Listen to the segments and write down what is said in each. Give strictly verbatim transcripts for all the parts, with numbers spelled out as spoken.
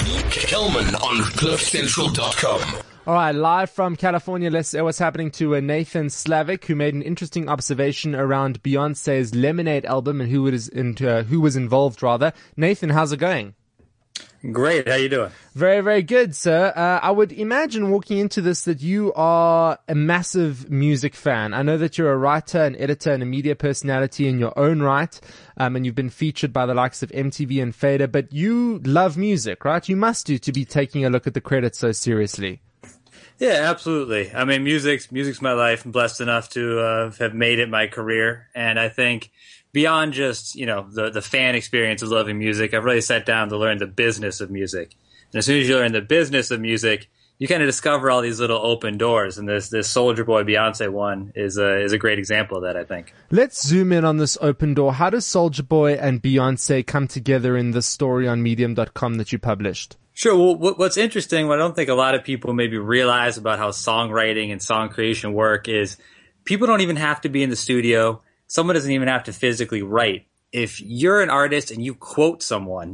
Kelman on cliff central dot com. All right, live from California, let's see what's happening to uh, Nathan Slavic, who made an interesting observation around Beyonce's Lemonade album and who was, in, uh, who was involved, rather. Nathan, how's it going? Great. How you doing? Very, very good, sir. Uh, I would imagine walking into this that you are a massive music fan. I know that you're a writer, an editor, and a media personality in your own right, um, and you've been featured by the likes of M T V and Fader, but you love music, right? You must do to be taking a look at the credits so seriously. Yeah, absolutely. I mean, music's, music's my life. I'm blessed enough to uh, have made it my career, and I think beyond just, you know, the, the fan experience of loving music, I've really sat down to learn the business of music. And as soon as you learn the business of music, you kind of discover all these little open doors. And this, this Soulja Boy Beyonce one is a, is a great example of that, I think. Let's zoom in on this open door. How does Soulja Boy and Beyonce come together in this story on medium dot com that you published? Sure. Well, what's interesting, what I don't think a lot of people maybe realize about how songwriting and song creation work is people don't even have to be in the studio. Someone doesn't even have to physically write. If you're an artist and you quote someone,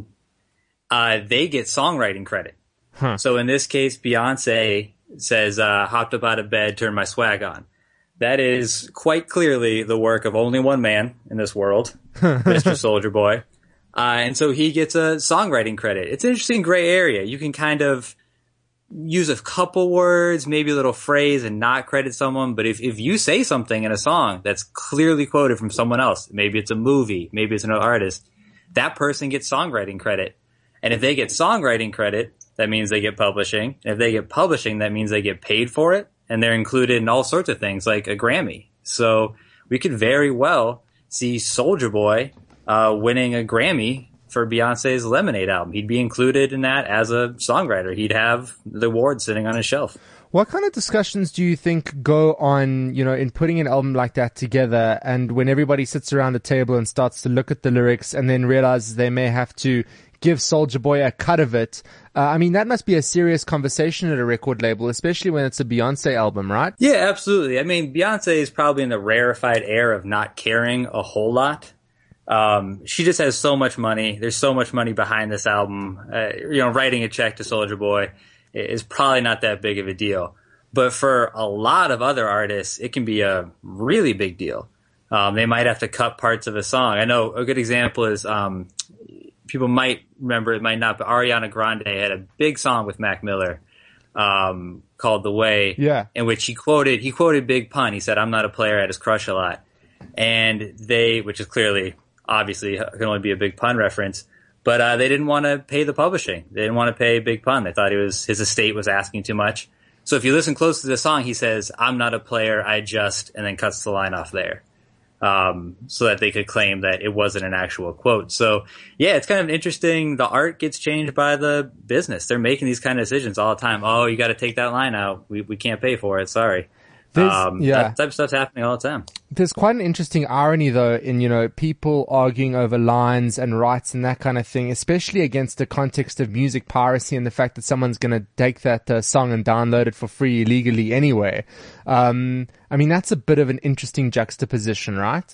uh, they get songwriting credit. Huh. So in this case, Beyonce says, uh, hopped up out of bed, turned my swag on. That is quite clearly the work of only one man in this world, Mister Soulja Boy. Uh, and so he gets a songwriting credit. It's an interesting gray area. You can kind of use a couple words, maybe a little phrase, and not credit someone. But if, if you say something in a song that's clearly quoted from someone else, maybe it's a movie, maybe it's another artist, that person gets songwriting credit. And if they get songwriting credit, that means they get publishing. And if they get publishing, that means they get paid for it. And they're included in all sorts of things like a Grammy. So we could very well see Soulja Boy uh, winning a Grammy for Beyonce's Lemonade album. He'd be included in that as a songwriter. He'd have the award sitting on his shelf. What kind of discussions do you think go on, you know, in putting an album like that together, and when everybody sits around a table and starts to look at the lyrics and then realizes they may have to give Soulja Boy a cut of it? Uh, I mean, that must be a serious conversation at a record label, especially when it's a Beyonce album, right? Yeah, absolutely. I mean, Beyonce is probably in the rarefied air of not caring a whole lot. Um, she just has so much money. There's so much money behind this album. Uh, you know, writing a check to Soulja Boy is probably not that big of a deal. But for a lot of other artists, it can be a really big deal. Um, they might have to cut parts of a song. I know a good example is, um, people might remember, it might not, but Ariana Grande had a big song with Mac Miller, um, called The Way. Yeah. In which he quoted, he quoted Big Pun. He said, "I'm not a player, I just crush a lot." And they, which is clearly, obviously can only be a Big Pun reference, but uh, they didn't want to pay the publishing. They didn't want to pay Big Pun. They thought he was, his estate was asking too much. So if you listen close to the song, he says, "I'm not a player, I just," and then cuts the line off there. Um, so that they could claim that it wasn't an actual quote. So yeah, it's kind of interesting. The art gets changed by the business. They're making these kind of decisions all the time. Oh, you got to take that line out. We, we can't pay for it. Sorry. Um, yeah. That type of stuff's happening all the time. There's quite an interesting irony, though, in, you know, people arguing over lines and rights and that kind of thing, especially against the context of music piracy and the fact that someone's going to take that uh, song and download it for free illegally anyway. Um, I mean, that's a bit of an interesting juxtaposition, right?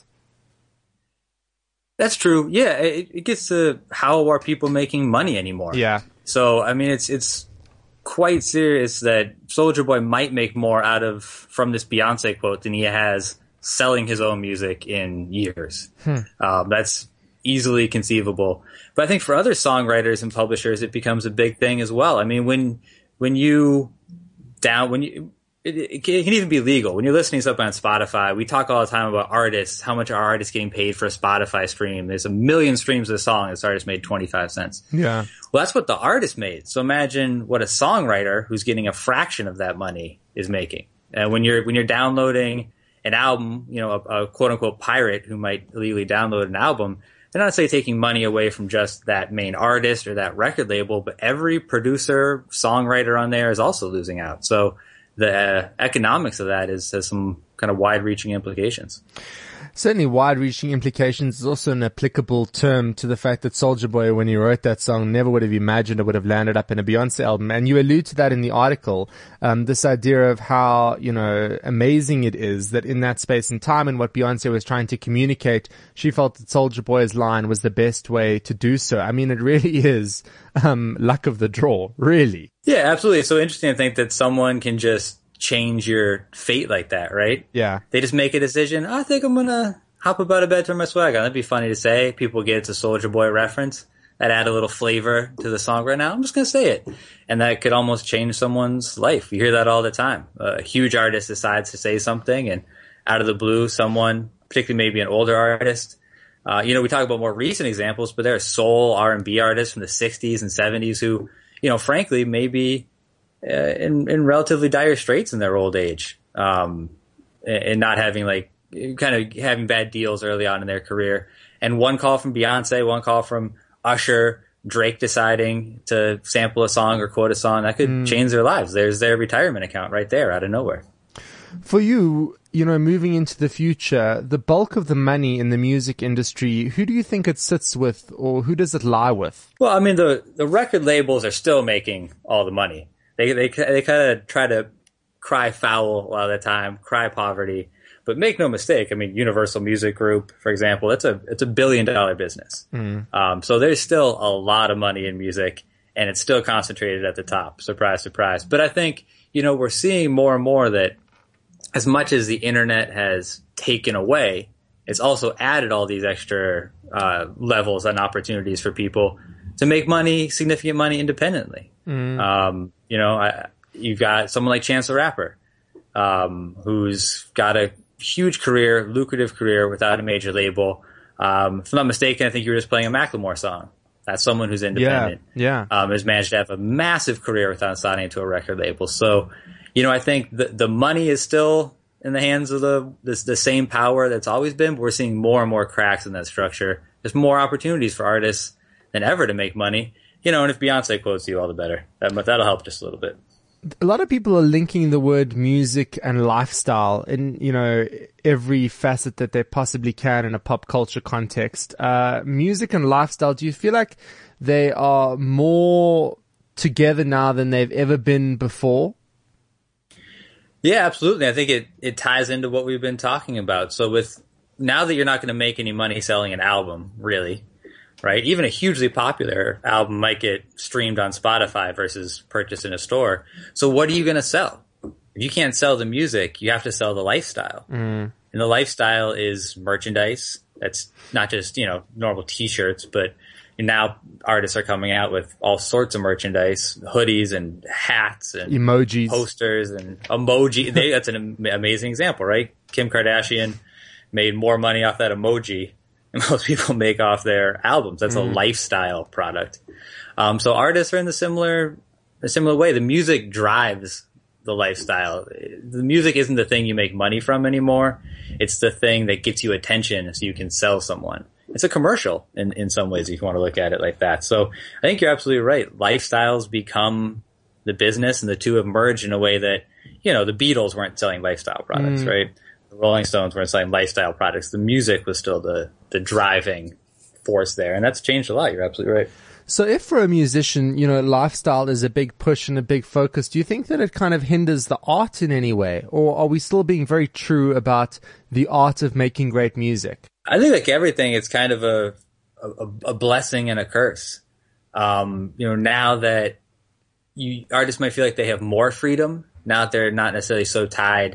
That's true. Yeah, it, it gets to how are people making money anymore? Yeah. So, I mean, it's it's quite serious that Soulja Boy might make more out of from this Beyonce quote than he has selling his own music in years. Hmm. Um, that's easily conceivable. But I think for other songwriters and publishers, it becomes a big thing as well. I mean, when when you down when you it, it can even be legal. When you're listening to something on Spotify, we talk all the time about artists, how much are artists getting paid for a Spotify stream. There's a million streams of a song, this artist made twenty-five cents. Yeah. Well, that's what the artist made. So imagine what a songwriter who's getting a fraction of that money is making. And when you're when you're downloading an album, you know, a, a quote unquote pirate who might illegally download an album, they're not necessarily taking money away from just that main artist or that record label, but every producer, songwriter on there is also losing out. So the uh, economics of that is has some kind of wide-reaching implications. Certainly wide-reaching implications is also an applicable term to the fact that Soulja Boy, when he wrote that song, never would have imagined it would have landed up in a Beyonce album. And you allude to that in the article, um, this idea of how, you know, amazing it is that in that space and time and what Beyonce was trying to communicate, she felt that Soulja Boy's line was the best way to do so. I mean, it really is, um, luck of the draw, really. Yeah, absolutely. It's so interesting to think that someone can just change your fate like that, right? Yeah. They just make a decision. I think I'm gonna hop up out of bed, turn my swag on. That'd be funny to say. People get it's a Soulja Boy reference. That add a little flavor to the song right now. I'm just gonna say it, and that could almost change someone's life. You hear that all the time. A huge artist decides to say something, and out of the blue, someone, particularly maybe an older artist. Uh, you know, we talk about more recent examples, but there are soul R and B artists from the sixties and seventies who, you know, frankly, maybe uh, in, in relatively dire straits in their old age, um, and not having like, kind of having bad deals early on in their career. And one call from Beyonce, one call from Usher, Drake deciding to sample a song or quote a song, that could mm. change their lives. There's their retirement account right there out of nowhere. For you, you know, moving into the future, the bulk of the money in the music industry, who do you think it sits with, or who does it lie with? Well, I mean, the, the record labels are still making all the money. They they they kind of try to cry foul a lot of the time, cry poverty. But make no mistake, I mean, Universal Music Group, for example, it's a it's a billion dollar business. Mm. Um, so there's still a lot of money in music, and it's still concentrated at the top. Surprise, surprise. But I think, you know, we're seeing more and more that as much as the internet has taken away, it's also added all these extra uh, levels and opportunities for people to make money, significant money independently. Mm. Um, you know, I, you've got someone like Chance the Rapper, um, who's got a huge career, lucrative career without a major label. Um, if I'm not mistaken, I think you were just playing a Macklemore song. That's someone who's independent. Yeah, yeah. Um, has managed to have a massive career without signing to a record label. So, you know, I think the, the money is still in the hands of the, the the same power that's always been, but we're seeing more and more cracks in that structure. There's more opportunities for artists than ever to make money. You know, and if Beyonce quotes you, all the better. That, that'll help just a little bit. A lot of people are linking the word music and lifestyle in, you know, every facet that they possibly can in a pop culture context. Uh, music and lifestyle, do you feel like they are more together now than they've ever been before? Yeah, absolutely. I think it, it ties into what we've been talking about. So with now that you're not going to make any money selling an album, really, right? Even a hugely popular album might get streamed on Spotify versus purchased in a store. So what are you going to sell? If you can't sell the music, you have to sell the lifestyle. Mm. And the lifestyle is merchandise. That's not just, you know, normal t-shirts, but now artists are coming out with all sorts of merchandise, hoodies and hats and emojis, posters and emoji. They, that's an amazing example, right? Kim Kardashian made more money off that emoji than most people make off their albums. That's mm. a lifestyle product. Um, so artists are in the similar, a similar way. The music drives the lifestyle. The music isn't the thing you make money from anymore. It's the thing that gets you attention so you can sell someone. It's a commercial in, in some ways if you want to look at it like that. So I think you're absolutely right. Lifestyles become the business, and the two have merged in a way that, you know, the Beatles weren't selling lifestyle products, mm. right? The Rolling Stones weren't selling lifestyle products. The music was still the, the driving force there, and that's changed a lot. You're absolutely right. So if for a musician, you know, lifestyle is a big push and a big focus, do you think that it kind of hinders the art in any way? Or are we still being very true about the art of making great music? I think like everything, it's kind of a, a, a blessing and a curse. Um, you know, now that you artists might feel like they have more freedom, now that they're not necessarily so tied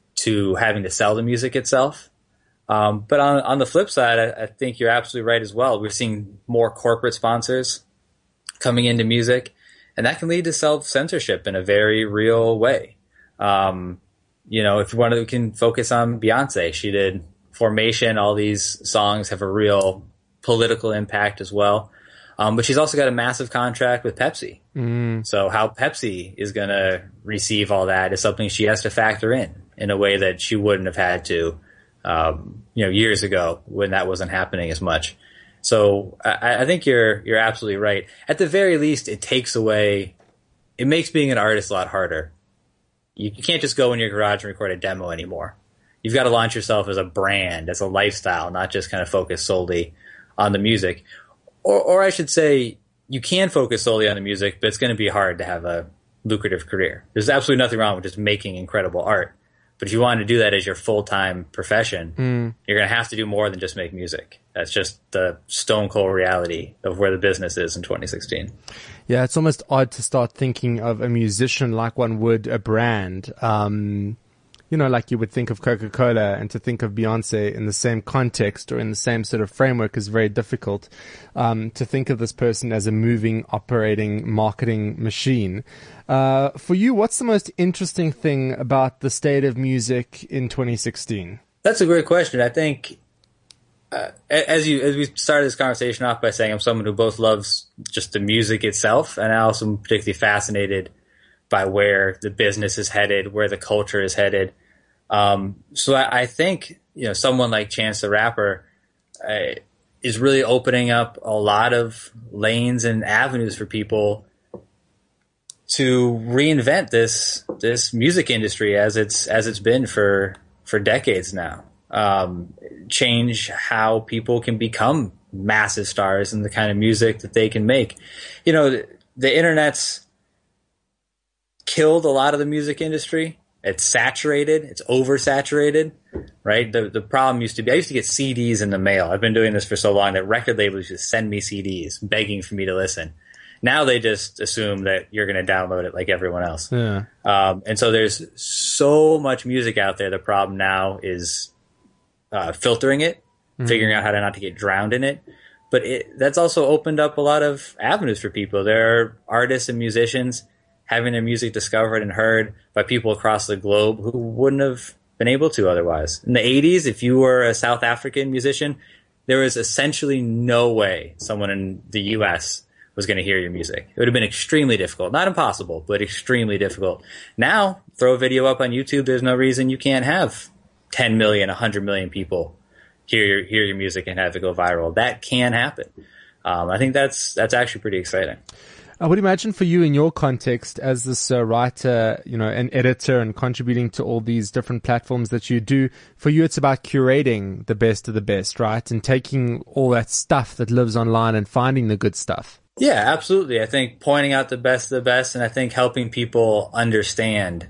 to having to sell the music itself. Um, but on, on the flip side, I, I think you're absolutely right as well. We're seeing more corporate sponsors coming into music, and that can lead to self-censorship in a very real way. Um, you know, if you want to, we can focus on Beyonce. She did Formation. All these songs have a real political impact as well. Um, but she's also got a massive contract with Pepsi. Mm. So how Pepsi is going to receive all that is something she has to factor in in a way that she wouldn't have had to Um, you know, years ago when that wasn't happening as much. So I, I think you're, you're absolutely right. At the very least, it takes away, it makes being an artist a lot harder. You, you can't just go in your garage and record a demo anymore. You've got to launch yourself as a brand, as a lifestyle, not just kind of focus solely on the music. Or, or I should say, you can focus solely on the music, but it's going to be hard to have a lucrative career. There's absolutely nothing wrong with just making incredible art. But if you want to do that as your full-time profession, mm. you're going to have to do more than just make music. That's just the stone cold reality of where the business is in twenty sixteen. Yeah, it's almost odd to start thinking of a musician like one would a brand. Um, you know, like you would think of Coca-Cola, and to think of Beyonce in the same context or in the same sort of framework is very difficult. Um, to think of this person as a moving, operating marketing machine. Uh, for you, what's the most interesting thing about the state of music in twenty sixteen? That's a great question. I think, uh, as you as we started this conversation off by saying I'm someone who both loves just the music itself, and I also am particularly fascinated by where the business is headed, where the culture is headed. Um, so I, I think, you know, someone like Chance the Rapper uh, is really opening up a lot of lanes and avenues for people to reinvent this this music industry as it's as it's been for for decades now. Um, change how people can become massive stars and the kind of music that they can make. You know, the, the internet's killed a lot of the music industry. It's saturated. It's oversaturated, right? The the problem used to be, I used to get C Ds in the mail. I've been doing this for so long that record labels just send me C Ds begging for me to listen. Now they just assume that you're going to download it like everyone else. Yeah. Um, and so there's so much music out there. The problem now is uh, filtering it, mm-hmm. figuring out how to not to get drowned in it. But it, that's also opened up a lot of avenues for people. There are artists and musicians having their music discovered and heard by people across the globe who wouldn't have been able to otherwise. In the eighties, if you were a South African musician, there was essentially no way someone in the U S was going to hear your music. It would have been extremely difficult. Not impossible, but extremely difficult. Now, throw a video up on YouTube, there's no reason you can't have ten million, one hundred million people hear your, hear your music and have it go viral. That can happen. Um, I think that's that's actually pretty exciting. I would imagine for you in your context as this uh, writer, you know, an editor and contributing to all these different platforms that you do, for you it's about curating the best of the best, right? And taking all that stuff that lives online and finding the good stuff. Yeah, absolutely. I think pointing out the best of the best, and I think helping people understand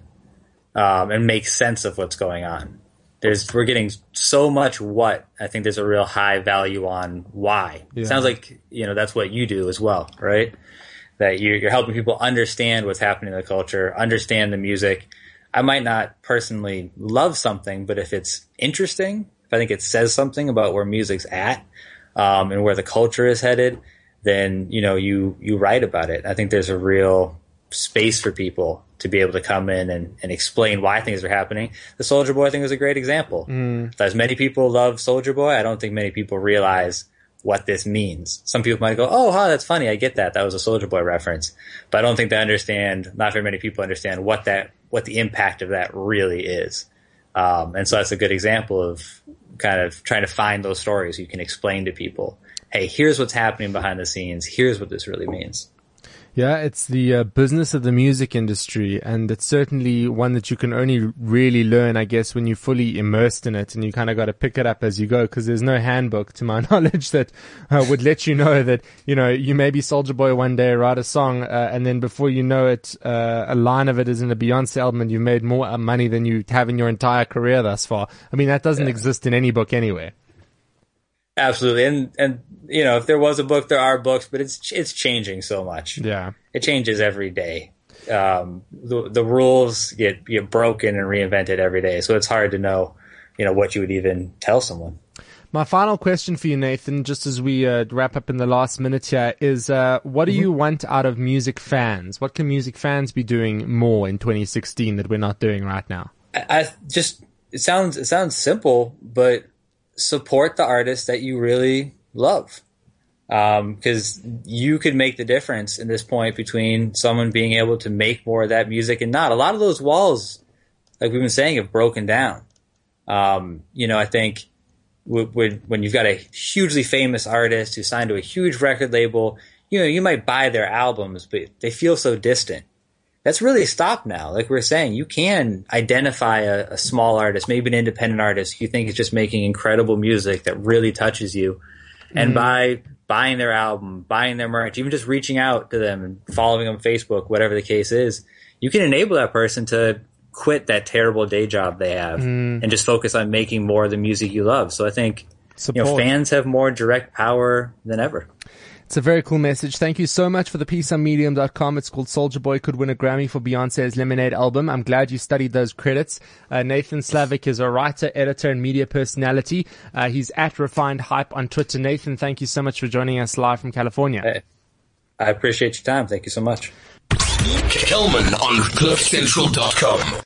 um, and make sense of what's going on. There's we're getting so much what. I think there's a real high value on why. Yeah. It sounds like, you know, that's what you do as well, right? That you're, you're helping people understand what's happening in the culture, understand the music. I might not personally love something, but if it's interesting, if I think it says something about where music's at um, and where the culture is headed, then, you know, you, you write about it. I think there's a real space for people to be able to come in and, and explain why things are happening. The Soulja Boy thing was a great example. Mm. As many people love Soulja Boy, I don't think many people realize what this means. Some people might go, oh, huh, that's funny. I get that. That was a Soulja Boy reference. But I don't think they understand, not very many people understand what that, what the impact of that really is. Um, and so that's a good example of kind of trying to find those stories you can explain to people. Hey, here's what's happening behind the scenes. Here's what this really means. Yeah, it's the uh, business of the music industry, and it's certainly one that you can only really learn, I guess, when you're fully immersed in it, and you kind of got to pick it up as you go, because there's no handbook, to my knowledge, that uh, would let you know that, you know, you may be Soulja Boy one day, write a song, uh, and then before you know it, uh, a line of it is in a Beyonce album, and you've made more money than you have in your entire career thus far. I mean, that doesn't yeah. exist in any book anywhere. Absolutely. And, and, you know, if there was a book, there are books, but it's, it's changing so much. Yeah. It changes every day. Um, the, the rules get, get broken and reinvented every day. So it's hard to know, you know, what you would even tell someone. My final question for you, Nathan, just as we uh, wrap up in the last minute here, is uh, what do mm-hmm. you want out of music fans? What can music fans be doing more in twenty sixteen that we're not doing right now? I, I just, it sounds, it sounds simple, but support the artists that you really love. Um, cause you could make the difference in this point between someone being able to make more of that music and not. A lot of those walls, like we've been saying, have broken down. Um, you know, I think w- w- when you've got a hugely famous artist who's signed to a huge record label, you know, you might buy their albums, but they feel so distant. that's really stopped now. Like we we're saying, you can identify a, a small artist, maybe an independent artist you think is just making incredible music that really touches you. And mm-hmm. by buying their album, buying their merch, even just reaching out to them and following them on Facebook, whatever the case is, you can enable that person to quit that terrible day job they have mm. and just focus on making more of the music you love. So I think you know, fans have more direct power than ever. It's a very cool message. Thank you so much for the piece on medium dot com. It's called Soulja Boy Could Win a Grammy for Beyonce's Lemonade album. I'm glad you studied those credits. Uh, Nathan Slavic is a writer, editor, and media personality. Uh, he's at Refined Hype on Twitter. Nathan, thank you so much for joining us live from California. Hey, I appreciate your time. Thank you so much. Kelman on cliff central dot com.